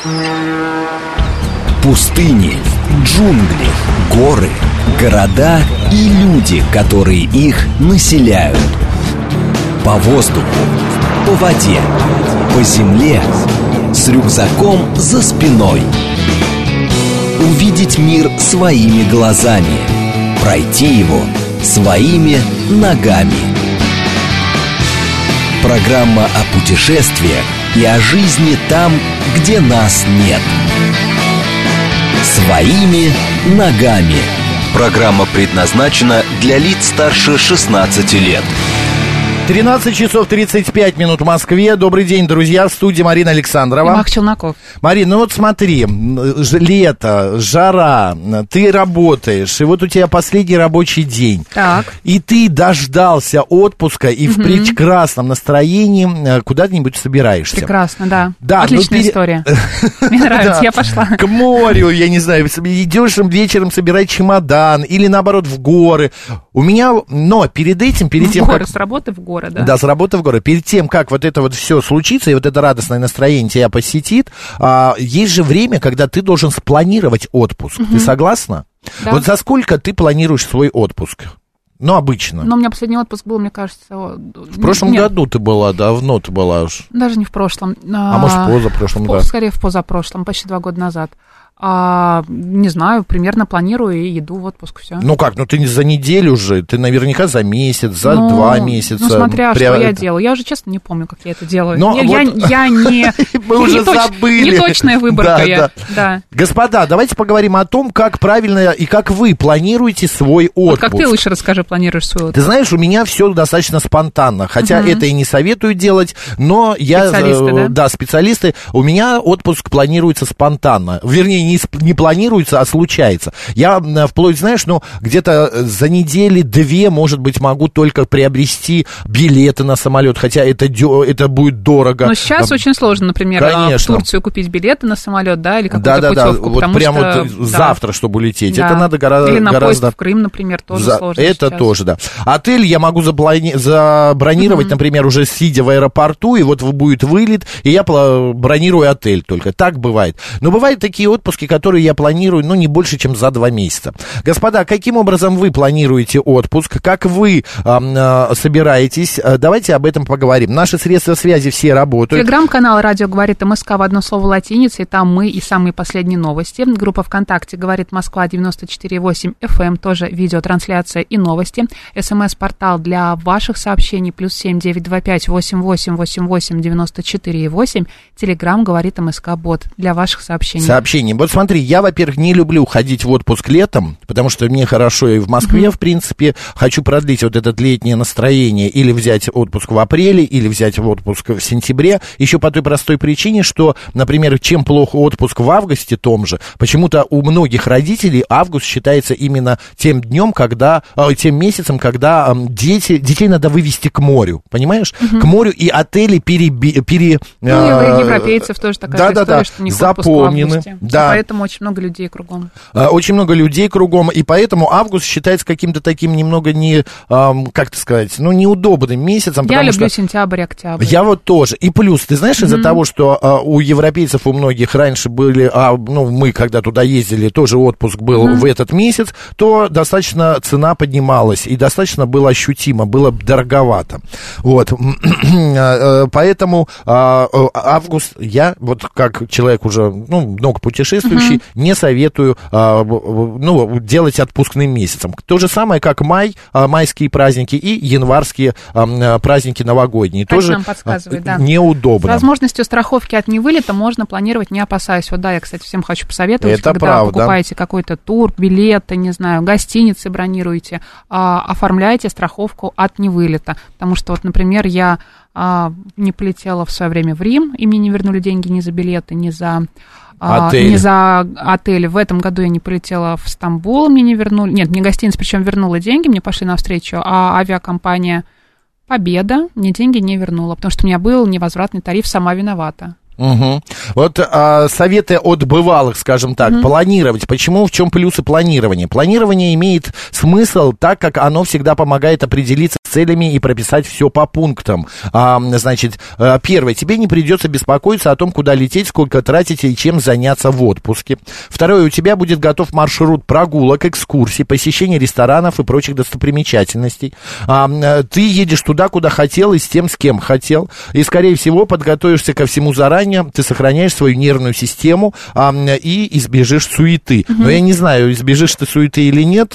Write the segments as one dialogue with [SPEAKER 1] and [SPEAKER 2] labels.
[SPEAKER 1] Пустыни, джунгли, горы, города и люди, которые их населяют. По воздуху, по воде, по земле, с рюкзаком за спиной. Увидеть мир своими глазами, пройти его своими ногами. Программа о путешествиях и о жизни там, где нас нет. Своими ногами. Программа предназначена для лиц старше 16 лет.
[SPEAKER 2] 13 часов 35 минут в Москве. Добрый день, друзья. В студии Марина Александрова.
[SPEAKER 3] И Мах Челноков.
[SPEAKER 2] Марина, ну вот смотри, лето, жара, ты работаешь, и вот у тебя последний рабочий день.
[SPEAKER 3] Так.
[SPEAKER 2] И ты дождался отпуска и в прекрасном настроении куда-нибудь собираешься.
[SPEAKER 3] Прекрасно, да.
[SPEAKER 2] Да,
[SPEAKER 3] отличная история. Мне нравится, я пошла.
[SPEAKER 2] К морю, я не знаю, идешь вечером собирать чемодан или наоборот в горы. У меня, но перед этим, перед тем,
[SPEAKER 3] горы,
[SPEAKER 2] как...
[SPEAKER 3] с работы в горы, да?
[SPEAKER 2] Да, с работы в горы. Перед тем, как вот это вот все случится, и вот это радостное настроение тебя посетит, есть же время, когда ты должен спланировать отпуск. Ты согласна?
[SPEAKER 3] Да.
[SPEAKER 2] Вот за сколько ты планируешь свой отпуск? Ну, обычно.
[SPEAKER 3] Но у меня последний отпуск был, мне кажется...
[SPEAKER 2] В прошлом году ты была, давно ты была уж.
[SPEAKER 3] Даже не в прошлом.
[SPEAKER 2] А может, в позапрошлом, да.
[SPEAKER 3] Скорее, в позапрошлом, почти 2 года назад. Не знаю, примерно планирую и иду в отпуск, все.
[SPEAKER 2] Ну как, ну ты не за неделю же, ты наверняка за месяц, за 2 месяца.
[SPEAKER 3] Ну смотря, что я делаю. Я уже, честно, не помню, как я это делаю.
[SPEAKER 2] Я
[SPEAKER 3] не...
[SPEAKER 2] Мы уже забыли.
[SPEAKER 3] Неточная выборка.
[SPEAKER 2] Да. Господа, давайте поговорим о том, как правильно и как вы планируете свой отпуск.
[SPEAKER 3] Вот как ты лучше расскажи, планируешь свой отпуск.
[SPEAKER 2] Ты знаешь, у меня все достаточно спонтанно, хотя это и не советую делать, но я...
[SPEAKER 3] Специалисты, да?
[SPEAKER 2] Да, специалисты. У меня отпуск планируется спонтанно. Вернее, не планируется, а случается. Я вплоть, знаешь, где-то за недели 2, может быть, могу только приобрести билеты на самолет, хотя это будет дорого.
[SPEAKER 3] Но сейчас очень сложно, например,
[SPEAKER 2] конечно.
[SPEAKER 3] в Турцию купить билеты на самолет, да, или какую-то путевку.
[SPEAKER 2] Вот прямо вот завтра, чтобы улететь. Да. Это надо
[SPEAKER 3] или на поезд в Крым, например, тоже сложно.
[SPEAKER 2] Это
[SPEAKER 3] сейчас.
[SPEAKER 2] тоже, да. Отель я могу забронировать, например, уже сидя в аэропорту, и вот будет вылет, и я бронирую отель только. Так бывает. Но бывают такие отпуски, которые я планирую, не больше, чем за 2 месяца. Господа, каким образом вы планируете отпуск? Как вы собираетесь? Давайте об этом поговорим. Наши средства связи все работают.
[SPEAKER 3] Телеграм-канал «Радио говорит МСК» в одно слово латиницей. Там мы и самые последние новости. Группа ВКонтакте «Говорит Москва» 94,8 FM. Тоже видеотрансляция и новости. СМС-портал для ваших сообщений +7 925 88 88 94,8. Телеграм «Говорит МСК» бот для ваших сообщений.
[SPEAKER 2] Вот смотри, я, во-первых, не люблю ходить в отпуск летом, потому что мне хорошо и в Москве, в принципе. Хочу продлить вот это летнее настроение, или взять отпуск в апреле, или взять отпуск в сентябре. Еще по той простой причине, что, например, чем плохо отпуск в августе том же, почему-то у многих родителей август считается именно тем днем, тем месяцем, когда детей надо вывести к морю, понимаешь? К морю, и отели
[SPEAKER 3] у европейцев тоже такая история, что не
[SPEAKER 2] запомнены. Да.
[SPEAKER 3] Поэтому очень много людей кругом.
[SPEAKER 2] Очень много людей кругом, и поэтому август считается каким-то таким немного неудобным месяцем.
[SPEAKER 3] Я люблю сентябрь, октябрь.
[SPEAKER 2] Я вот тоже. И плюс, ты знаешь, из-за того, что у европейцев, у многих раньше были, мы когда туда ездили, тоже отпуск был в этот месяц, то достаточно цена поднималась, и достаточно было ощутимо, было дороговато. Вот. Поэтому август я, вот как человек уже, много путешествующий, не советую делать отпускным месяцем. То же самое, как майские праздники и январские праздники новогодние.
[SPEAKER 3] Как
[SPEAKER 2] тоже
[SPEAKER 3] нам подсказывает, да.
[SPEAKER 2] Неудобно.
[SPEAKER 3] С возможностью страховки от невылета можно планировать, не опасаясь. Вот да, я, кстати, всем хочу посоветовать,
[SPEAKER 2] это
[SPEAKER 3] когда
[SPEAKER 2] правда.
[SPEAKER 3] Покупаете какой-то тур, билеты, не знаю, гостиницы бронируете, оформляйте страховку от невылета. Потому что, вот, например, я не полетела в свое время в Рим, и мне не вернули деньги ни за билеты, ни за отель. В этом году я не полетела в Стамбул, мне не вернули. Нет, мне гостиница причем вернула деньги, мне пошли навстречу, а авиакомпания «Победа» мне деньги не вернула, потому что у меня был невозвратный тариф, сама виновата.
[SPEAKER 2] Угу. Вот советы от бывалых, скажем так, планировать. Почему, в чем плюсы планирования? Планирование имеет смысл, так как оно всегда помогает определиться с целями и прописать все по пунктам. Значит, первое, тебе не придется беспокоиться о том, куда лететь, сколько тратить и чем заняться в отпуске. Второе, у тебя будет готов маршрут прогулок, экскурсий, посещения ресторанов и прочих достопримечательностей. Ты едешь туда, куда хотел и с тем, с кем хотел. И, скорее всего, подготовишься ко всему заранее, ты сохраняешь свою нервную систему и избежишь суеты. Но я не знаю, избежишь ты суеты или нет.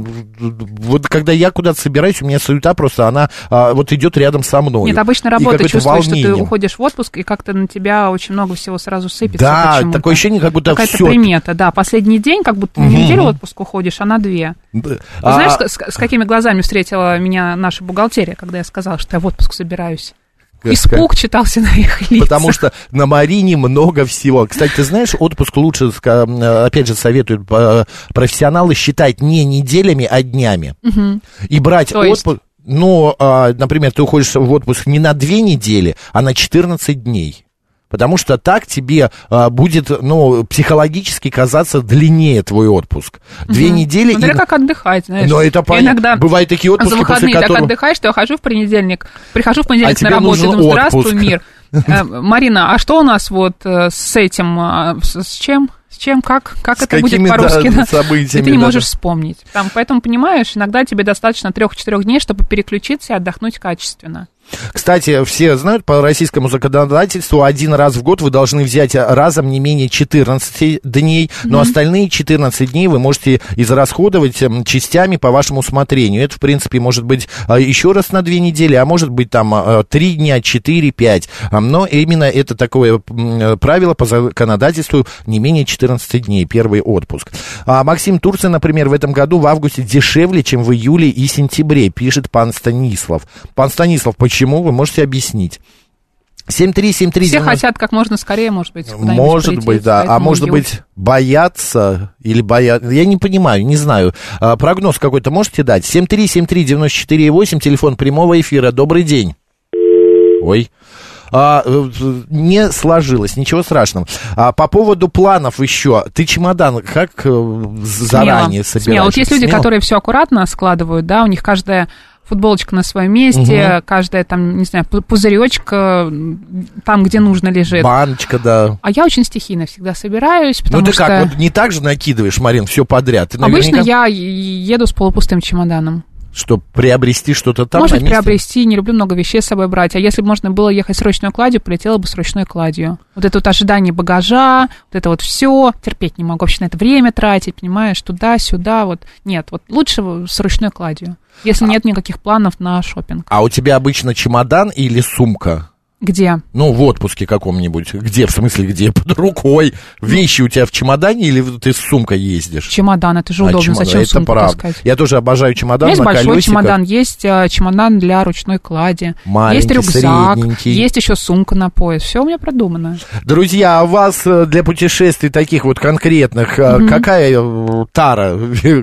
[SPEAKER 2] Вот когда я куда-то собираюсь, у меня суета просто, она вот идет рядом со мной.
[SPEAKER 3] Нет, обычно работа чувствуешь, что ты уходишь в отпуск, и как-то на тебя очень много всего сразу сыпется.
[SPEAKER 2] Да,
[SPEAKER 3] почему-то.
[SPEAKER 2] Такое ощущение, как будто
[SPEAKER 3] какая-то
[SPEAKER 2] все.
[SPEAKER 3] примета, да. Последний день, как будто не неделю в отпуск уходишь, а на 2. Знаешь, с какими глазами встретила меня наша бухгалтерия, когда я сказала, что я в отпуск собираюсь? Испуг читался на их лицах.
[SPEAKER 2] Потому что на Марине много всего. Кстати, ты знаешь, отпуск лучше, опять же, советуют профессионалы считать не неделями, а днями. И брать отпуск. Ну, например, ты уходишь в отпуск не на 2 недели, а на 14 дней. Потому что так тебе будет, ну, психологически казаться длиннее твой отпуск. 2 недели...
[SPEAKER 3] Смотря как отдыхать, знаешь.
[SPEAKER 2] Но это понятно. Иногда бывают такие отпуски,
[SPEAKER 3] за выходные
[SPEAKER 2] после которых...
[SPEAKER 3] так отдыхаешь, что я прихожу в понедельник на работу, думаю, здравствуй, мир. Марина, а что у нас вот с этим, с чем? Как это будет по-русски?
[SPEAKER 2] Событиями,
[SPEAKER 3] ты не можешь вспомнить. Поэтому, понимаешь, иногда тебе достаточно 3-4 дней, чтобы переключиться и отдохнуть качественно.
[SPEAKER 2] Кстати, все знают, по российскому законодательству 1 раз в год вы должны взять разом не менее 14 дней, но остальные 14 дней вы можете израсходовать частями по вашему усмотрению. Это, в принципе, может быть еще раз на 2 недели, а может быть там 3 дня, 4, 5. Но именно это такое правило по законодательству не менее 14 дней, первый отпуск. Максим, Турция, например, в этом году в августе дешевле, чем в июле и сентябре, пишет пан Станислав. Пан Станислав, почему? Вы можете объяснить. 73739.
[SPEAKER 3] Все хотят как можно скорее, может быть, куда-нибудь
[SPEAKER 2] может
[SPEAKER 3] полететь,
[SPEAKER 2] быть, да. А может быть, боятся или боятся. Я не понимаю, не знаю. Прогноз какой-то можете дать? 7373948, телефон прямого эфира. Добрый день. Ой. Не сложилось, ничего страшного. По поводу планов еще. Ты чемодан как заранее собираешь?
[SPEAKER 3] Смело. Вот есть люди, которые все аккуратно складывают, да, у них каждая футболочка на своем месте, каждая там, не знаю, пузыречка там, где нужно, лежит.
[SPEAKER 2] Баночка, да.
[SPEAKER 3] А я очень стихийно всегда собираюсь, потому
[SPEAKER 2] ты
[SPEAKER 3] что...
[SPEAKER 2] как, вот не так же накидываешь, Марин, все подряд? Ты
[SPEAKER 3] обычно я еду с полупустым чемоданом.
[SPEAKER 2] Чтобы приобрести что-то там?
[SPEAKER 3] Может приобрести, не люблю много вещей с собой брать. А если бы можно было ехать с ручной кладью, полетела бы с ручной кладью. Вот это вот ожидание багажа, вот это вот все, терпеть не могу вообще на это время тратить, понимаешь, туда-сюда, вот. Нет, вот лучше с ручной кладью, если нет никаких планов на шопинг.
[SPEAKER 2] А у тебя обычно чемодан или сумка?
[SPEAKER 3] Где?
[SPEAKER 2] Ну, в отпуске каком-нибудь. Где, в смысле, где? Под рукой. Вещи у тебя в чемодане или ты с сумкой ездишь?
[SPEAKER 3] Чемодан, это же удобно.
[SPEAKER 2] Чемодан,
[SPEAKER 3] зачем
[SPEAKER 2] это
[SPEAKER 3] сумку
[SPEAKER 2] правда.
[SPEAKER 3] таскать?
[SPEAKER 2] Я тоже обожаю чемодан на колесиках.
[SPEAKER 3] Есть большой чемодан, есть чемодан для ручной клади,
[SPEAKER 2] маленький,
[SPEAKER 3] есть рюкзак,
[SPEAKER 2] средненький.
[SPEAKER 3] Есть еще сумка на пояс. Все у меня продумано.
[SPEAKER 2] Друзья, а у вас для путешествий таких вот конкретных какая тара?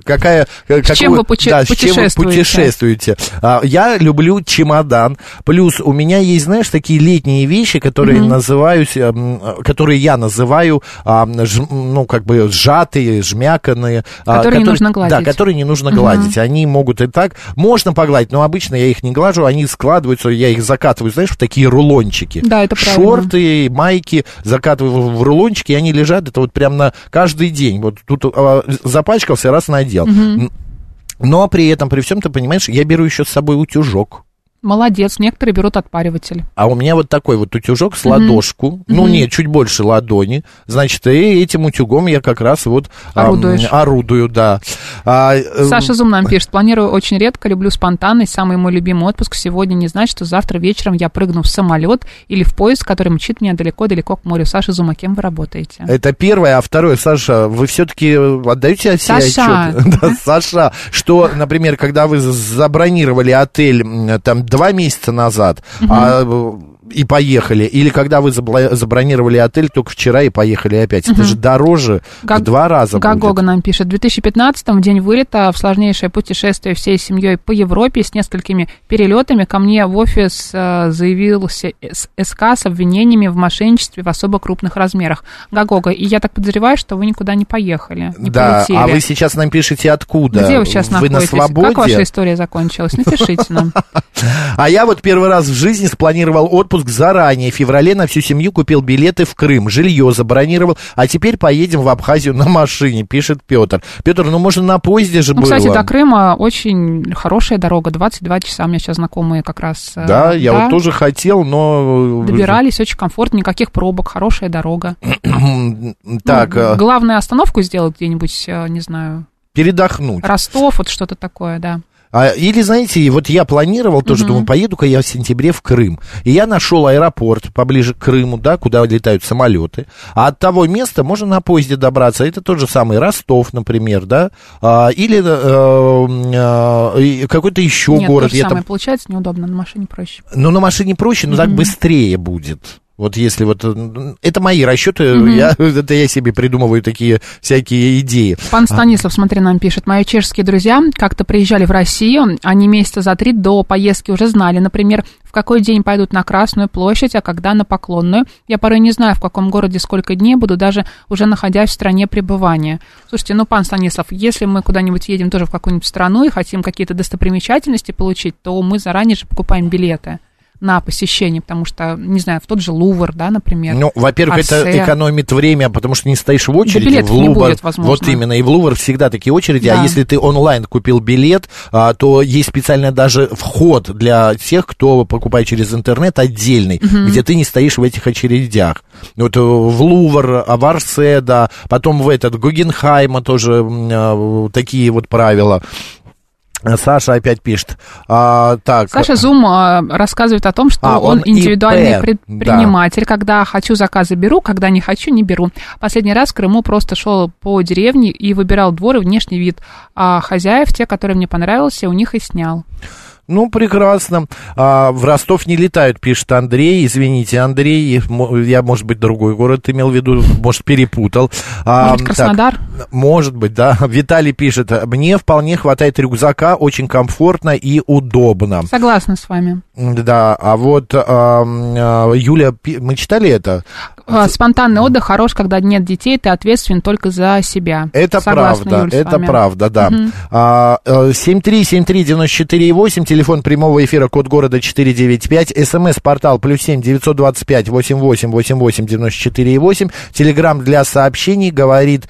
[SPEAKER 3] С чем вы путешествуете?
[SPEAKER 2] Я люблю чемодан. Плюс у меня есть, знаешь, такие летние вещи, которые которые я называю, ну, как бы сжатые, жмяканные.
[SPEAKER 3] Которые не нужно гладить.
[SPEAKER 2] Да, которые не нужно гладить. Они могут и так, можно погладить, но обычно я их не глажу, они складываются, я их закатываю, знаешь, в такие рулончики.
[SPEAKER 3] Да, это правильно.
[SPEAKER 2] Шорты, майки закатываю в рулончики, и они лежат, это вот прям на каждый день. Вот тут запачкался, раз надел. Но при этом, при всем, ты понимаешь, я беру еще с собой утюжок.
[SPEAKER 3] Молодец, некоторые берут отпариватель.
[SPEAKER 2] А у меня вот такой вот утюжок с ладошку, ну нет, чуть больше ладони, значит, и этим утюгом я как раз вот орудую, да.
[SPEAKER 3] Саша Зум нам пишет: планирую очень редко, люблю спонтанность, самый мой любимый отпуск сегодня не значит, что завтра вечером я прыгну в самолет или в поезд, который мчит меня далеко-далеко к морю. Саша Зум, а кем вы работаете? Это
[SPEAKER 2] первое, а второе, Саша, вы все-таки отдаете себе отчет? Да, Саша, что, например, когда вы забронировали отель там 2 месяца назад, и поехали, или когда вы забронировали отель только вчера и поехали опять. Это же дороже в 2 раза будет.
[SPEAKER 3] Гагога нам пишет. В 2015-м, в день вылета, в сложнейшее путешествие всей семьей по Европе с несколькими перелетами, ко мне в офис заявился СК с обвинениями в мошенничестве в особо крупных размерах. Гагога, и я так подозреваю, что вы никуда не поехали, не полетели.
[SPEAKER 2] А вы сейчас нам пишете откуда?
[SPEAKER 3] Где вы сейчас находитесь?
[SPEAKER 2] На свободе?
[SPEAKER 3] Как ваша история закончилась? Напишите нам.
[SPEAKER 2] А я вот первый раз в жизни спланировал отпуск заранее. В феврале на всю семью купил билеты в Крым, жилье забронировал, а теперь поедем в Абхазию на машине, пишет Петр. Петр, ну можно на поезде же было.
[SPEAKER 3] Кстати, до Крыма очень хорошая дорога, 22 часа, у меня сейчас знакомые как раз.
[SPEAKER 2] Да, я вот тоже хотел, но...
[SPEAKER 3] Добирались, очень комфортно, никаких пробок, хорошая дорога.
[SPEAKER 2] Так.
[SPEAKER 3] Главное, остановку сделать где-нибудь, не знаю...
[SPEAKER 2] Передохнуть.
[SPEAKER 3] Ростов, вот что-то такое, да.
[SPEAKER 2] Или, знаете, вот я планировал тоже, думаю, поеду-ка я в сентябре в Крым. И я нашел аэропорт поближе к Крыму, да, куда летают самолеты. А от того места можно на поезде добраться. Это тот же самый Ростов, например, да. Или какой-то еще город.
[SPEAKER 3] Нет, то же самое, получается неудобно, на машине проще.
[SPEAKER 2] Ну, на машине проще, но так быстрее будет. Вот если вот... Это мои расчеты, это я себе придумываю такие всякие идеи.
[SPEAKER 3] Пан Станислав, смотри, нам пишет. Мои чешские друзья как-то приезжали в Россию, они месяца за 3 до поездки уже знали, например, в какой день пойдут на Красную площадь, а когда на Поклонную. Я порой не знаю, в каком городе сколько дней буду, даже уже находясь в стране пребывания. Слушайте, ну, пан Станислав, если мы куда-нибудь едем тоже в какую-нибудь страну и хотим какие-то достопримечательности получить, то мы заранее же покупаем билеты на посещение, потому что, не знаю, в тот же Лувр, да, например.
[SPEAKER 2] Ну, во-первых, это экономит время, потому что не стоишь в очереди.
[SPEAKER 3] Да, билетов
[SPEAKER 2] в Лувр,
[SPEAKER 3] не будет, возможно.
[SPEAKER 2] Вот именно, и в Лувр всегда такие очереди,
[SPEAKER 3] да.
[SPEAKER 2] А если ты онлайн купил билет, то есть специально даже вход для тех, кто покупает через интернет отдельный, где ты не стоишь в этих очередях. Вот в Лувр, в Орсе, да, потом в этот Гугенхайма тоже такие вот правила. Саша опять пишет. Так.
[SPEAKER 3] Саша Зум рассказывает о том, что он индивидуальный предприниматель. Да. Когда хочу, заказы беру, когда не хочу, не беру. Последний раз в Крыму просто шел по деревне и выбирал двор и внешний вид. А хозяев, те, которые мне понравился, у них и снял.
[SPEAKER 2] Ну, прекрасно. В Ростов не летают, пишет Андрей. Извините, Андрей, я, может быть, другой город имел в виду, может, перепутал.
[SPEAKER 3] Может, Краснодар?
[SPEAKER 2] Так, может быть, да. Виталий пишет, мне вполне хватает рюкзака, очень комфортно и удобно.
[SPEAKER 3] Согласна с вами.
[SPEAKER 2] Да, а вот Юля, мы читали это?
[SPEAKER 3] Спонтанный отдых хорош, когда нет детей, ты ответственен только за себя.
[SPEAKER 2] Это
[SPEAKER 3] согласна,
[SPEAKER 2] правда,
[SPEAKER 3] Юль,
[SPEAKER 2] это правда, да. 7373948, телефон прямого эфира, код города 495, смс-портал +7 925 88 88 94,8, телеграм для сообщений, говорит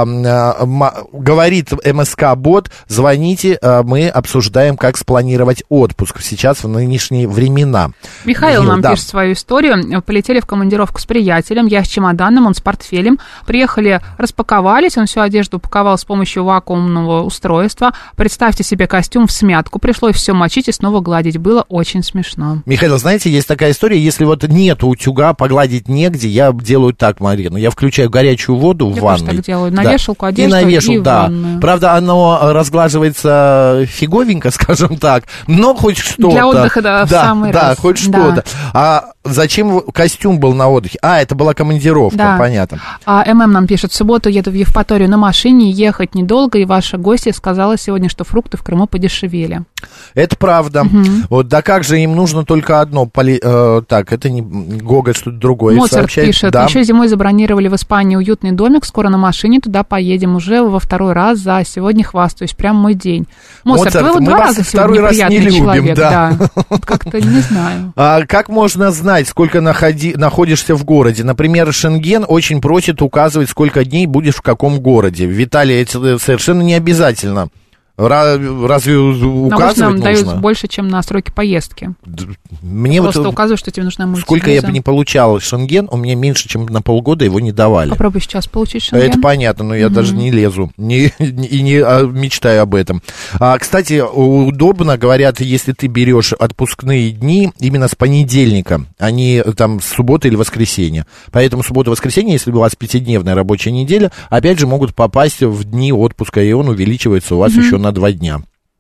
[SPEAKER 2] МСК-бот, звоните, мы обсуждаем, как спланировать отпуск сейчас в нынешние времена.
[SPEAKER 3] Михаил нам пишет свою историю. Полетели в командировку с приятелем, я с чемоданом, он с портфелем. Приехали, распаковались, он всю одежду упаковал с помощью вакуумного устройства. Представьте себе костюм в смятку, пришлось все мочить и снова гладить. Было очень смешно.
[SPEAKER 2] Михаил, знаете, есть такая история, если вот нет утюга, погладить негде, я делаю так, Марина, я включаю горячую воду в ванной.
[SPEAKER 3] Я так делаю, на вешалку одежду и в ванную.
[SPEAKER 2] Правда, оно разглаживается фиговенько, скажем так, но хоть что-то.
[SPEAKER 3] Для отдыха, да, в самый раз.
[SPEAKER 2] Да, хоть что-то. А зачем костюм был на отдыхе? Это была командировка, да. Понятно.
[SPEAKER 3] Нам пишет, в субботу еду в Евпаторию на машине, ехать недолго, и ваша гостья сказала сегодня, что фрукты в Крыму подешевели.
[SPEAKER 2] Это правда. Вот, да как же им нужно только одно. Так, это не Гога, что-то другое.
[SPEAKER 3] Моцарт пишет, еще зимой забронировали в Испании уютный домик, скоро на машине туда поедем, уже во второй раз за сегодня хвастаюсь, прям мой день. Моцарт, вы вот 2 раза сегодня неприятный человек. Да. Как-то не знаю.
[SPEAKER 2] Как можно знать, сколько находишься в городе? Например, Шенген очень просит указывать, сколько дней будешь в каком городе. Виталий, это совершенно не обязательно. Разве указывать
[SPEAKER 3] нам
[SPEAKER 2] нужно?
[SPEAKER 3] Дают больше, чем на сроки поездки.
[SPEAKER 2] Мне
[SPEAKER 3] просто
[SPEAKER 2] вот
[SPEAKER 3] указывают, что тебе нужна мультивиза.
[SPEAKER 2] Сколько я бы не получал Шенген, у меня меньше, чем на полгода его не давали.
[SPEAKER 3] Попробуй сейчас получить Шенген.
[SPEAKER 2] Это понятно, но я даже не лезу и не мечтаю об этом. Кстати, удобно, говорят, если ты берешь отпускные дни именно с понедельника, а не там с субботы или воскресенья. Поэтому суббота-воскресенье, если у вас 5-дневная рабочая неделя, опять же могут попасть в дни отпуска, и он увеличивается у вас еще на 2 дня.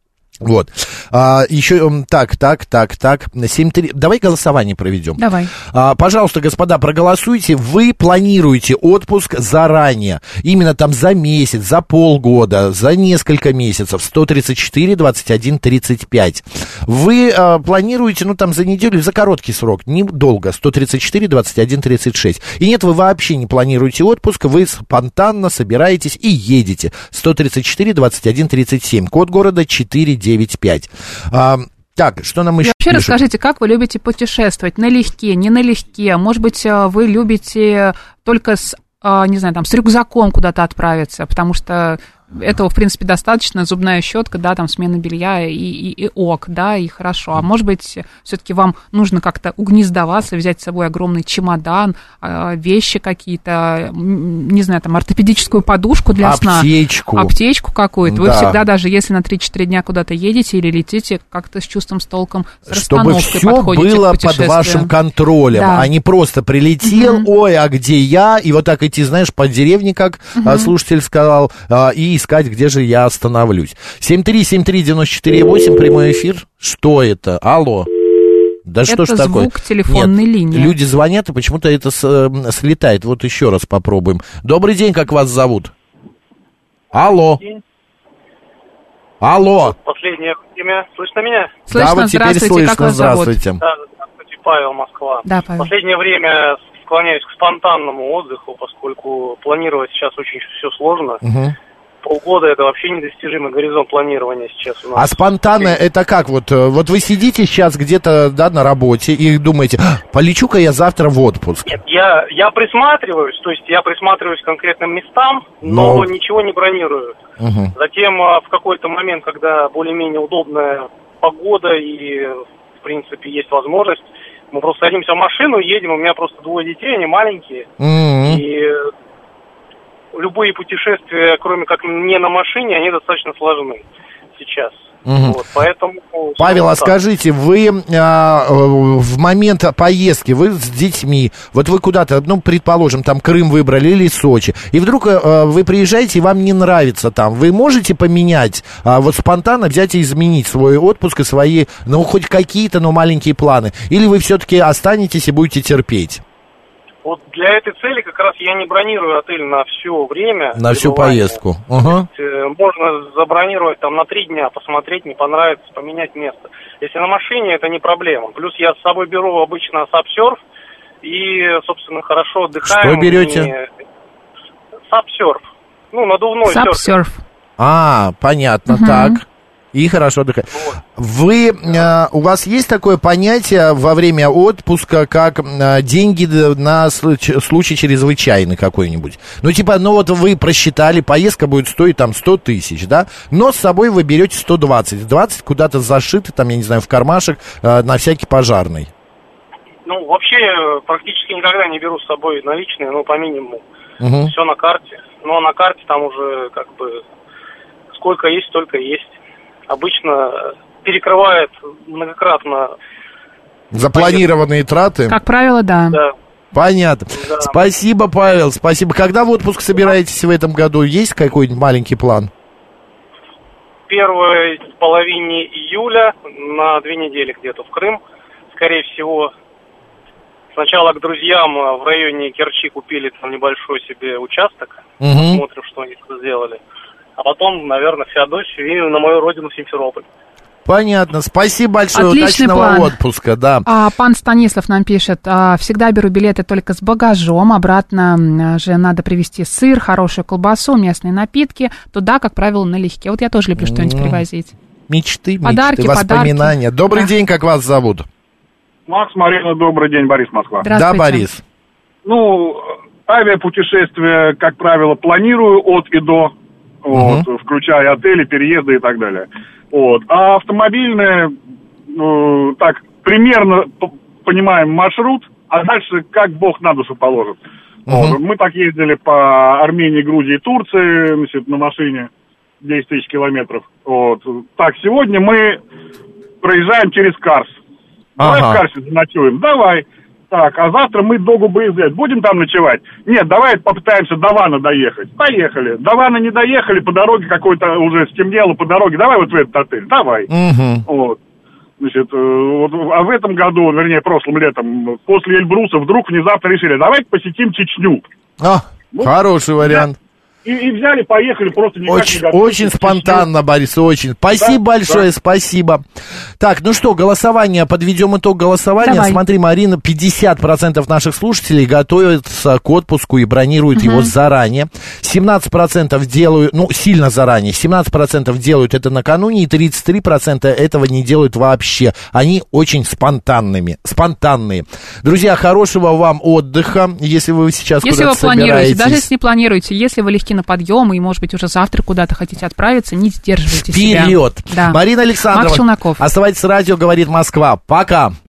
[SPEAKER 2] Вот. Еще так. 7-3. Давай голосование проведем.
[SPEAKER 3] Давай.
[SPEAKER 2] Пожалуйста, господа, проголосуйте. Вы планируете отпуск заранее. Именно там за месяц, за полгода, за несколько месяцев. 134, 21, 35. Вы планируете, там за неделю, за короткий срок, недолго. 134, 21, 36. И нет, вы вообще не планируете отпуск. Вы спонтанно собираетесь и едете. 134, 21, 37. Код города 495. Так, что нам еще
[SPEAKER 3] вообще
[SPEAKER 2] пишут?
[SPEAKER 3] Расскажите, как вы любите путешествовать? Налегке, не налегке? Может быть, вы любите только с рюкзаком куда-то отправиться, потому что этого, в принципе, достаточно, зубная щетка, да, там смена белья и ок, да, и хорошо. А может быть, все-таки вам нужно как-то угнездоваться, взять с собой огромный чемодан, вещи какие-то, не знаю, там, ортопедическую подушку для сна. Аптечку какую-то. Да. Вы всегда, даже если на 3-4 дня куда-то едете или летите, как-то с чувством, с толком, с расстановкой подходите к путешествию. Чтобы все было под вашим контролем, да. А не просто прилетел, ой, а где я? И вот так идти, знаешь, по деревне, как слушатель сказал, и искать, где же я остановлюсь. 7373948, прямой эфир. Что это? Алло. Да что ж такое? Это звук телефонной линии.
[SPEAKER 2] Люди звонят, и почему-то это слетает. Вот еще раз попробуем. Добрый день, как вас зовут? Алло. Алло.
[SPEAKER 4] Последнее время. Слышно меня?
[SPEAKER 3] Слышно,
[SPEAKER 2] да, вот теперь слышно.
[SPEAKER 3] Как вас
[SPEAKER 2] здравствуйте.
[SPEAKER 3] зовут?
[SPEAKER 4] Да, здравствуйте, Павел, Москва.
[SPEAKER 3] Да, Павел.
[SPEAKER 4] Последнее время склоняюсь к спонтанному отдыху, поскольку планировать сейчас очень все сложно. Полгода это вообще недостижимый горизонт планирования сейчас у нас.
[SPEAKER 2] А спонтанно это как? Вот вы сидите сейчас где-то, да, на работе и думаете, полечу-ка я завтра в отпуск.
[SPEAKER 4] Нет, я присматриваюсь, то есть я присматриваюсь к конкретным местам, но ничего не бронирую. Затем в какой-то момент, когда более-менее удобная погода и, в принципе, есть возможность, мы просто садимся в машину, едем, у меня просто 2 детей, они маленькие, и любые путешествия, кроме как не на машине, они достаточно сложны сейчас. Вот, поэтому...
[SPEAKER 2] Павел, а скажите, вы в момент поездки, вы с детьми, вот вы куда-то, предположим, там Крым выбрали или Сочи, и вдруг вы приезжаете, и вам не нравится там, вы можете поменять, вот спонтанно взять и изменить свой отпуск и свои, хоть какие-то, маленькие планы, или вы все-таки останетесь и будете терпеть?
[SPEAKER 4] Вот для этой цели как раз я не бронирую отель на все время.
[SPEAKER 2] На всю поездку.
[SPEAKER 4] Можно забронировать там на 3 дня, посмотреть, не понравится, поменять место. Если на машине, это не проблема. Плюс я с собой беру обычно сапсерф и, собственно, хорошо отдыхаем.
[SPEAKER 2] Что берете?
[SPEAKER 4] Сапсерф. Надувной серф.
[SPEAKER 3] Сапсерф.
[SPEAKER 2] Понятно, так. И хорошо отдыхать. У вас есть такое понятие во время отпуска, как деньги на случай чрезвычайный какой-нибудь? Вы просчитали, поездка будет стоить там 100 тысяч, да? Но с собой вы берете 120. 20 куда-то зашиты, там, я не знаю, в кармашек, на всякий пожарный.
[SPEAKER 4] Вообще, практически никогда не беру с собой наличные, по минимуму. Все на карте. Но на карте там уже, сколько есть, столько есть. Обычно перекрывает многократно
[SPEAKER 2] запланированные траты.
[SPEAKER 3] Как правило, да.
[SPEAKER 2] Понятно. Да. Спасибо, Павел, спасибо. Когда в отпуск собираетесь в этом году? Есть какой-нибудь маленький план?
[SPEAKER 4] В первой половине июля на 2 недели где-то в Крым. Скорее всего, сначала к друзьям в районе Керчи купили там небольшой себе участок. Смотрим, что они тут сделали. А потом, наверное, в Феодосию и на мою родину в Симферополь.
[SPEAKER 2] Понятно. Спасибо большое.
[SPEAKER 3] Отличный
[SPEAKER 2] удачного
[SPEAKER 3] план.
[SPEAKER 2] Отпуска, да.
[SPEAKER 3] Пан Станислав нам пишет, всегда беру билеты только с багажом, обратно же надо привезти сыр, хорошую колбасу, местные напитки, туда, как правило, налегке. Вот я тоже люблю что-нибудь привозить.
[SPEAKER 2] Мечты,
[SPEAKER 3] подарки,
[SPEAKER 2] воспоминания.
[SPEAKER 3] Подарки.
[SPEAKER 2] Добрый день, как вас зовут?
[SPEAKER 5] Макс, Марина, добрый день, Борис, Москва.
[SPEAKER 2] Да, Борис.
[SPEAKER 5] Авиапутешествия, как правило, планирую от и до. Включая отели, переезды и так далее. А автомобильные, примерно понимаем маршрут, а дальше как Бог на душу положит. Мы так ездили по Армении, Грузии, Турции, на машине 10 тысяч километров. Так, сегодня мы проезжаем через Карс. Давай в Карсе заночуем. Давай. Так, а завтра мы до ГУБСД. Будем там ночевать? Нет, давай попытаемся до Вана доехать. Поехали. До Вана не доехали, по дороге какой-то уже стемнело по дороге. Давай вот в этот отель, давай. Вот. Значит, а в этом году, вернее, прошлым летом, после Эльбруса вдруг внезапно решили, давайте посетим Чечню.
[SPEAKER 2] Хороший вариант.
[SPEAKER 5] И взяли, поехали, просто никак
[SPEAKER 2] очень,
[SPEAKER 5] не готовились.
[SPEAKER 2] очень спонтанно, Борис, очень. Спасибо большое, спасибо. Так, ну что, голосование, подведем итог голосования.
[SPEAKER 3] Давай.
[SPEAKER 2] Смотри, Марина, 50% наших слушателей готовятся к отпуску и бронируют его заранее. 17% делают, ну, сильно заранее. 17% делают это накануне, и 33% этого не делают вообще. Они очень спонтанные. Друзья, хорошего вам отдыха, если вы сейчас
[SPEAKER 3] если
[SPEAKER 2] куда-то
[SPEAKER 3] вы планируете,
[SPEAKER 2] собираетесь.
[SPEAKER 3] даже если не планируете, если вы легки на подъем и, может быть, уже завтра куда-то хотите отправиться, не сдерживайте себя.
[SPEAKER 2] Вперед!
[SPEAKER 3] Да.
[SPEAKER 2] Марина Александровна,
[SPEAKER 3] Макс Челноков.
[SPEAKER 2] оставайтесь с радио, говорит Москва. Пока!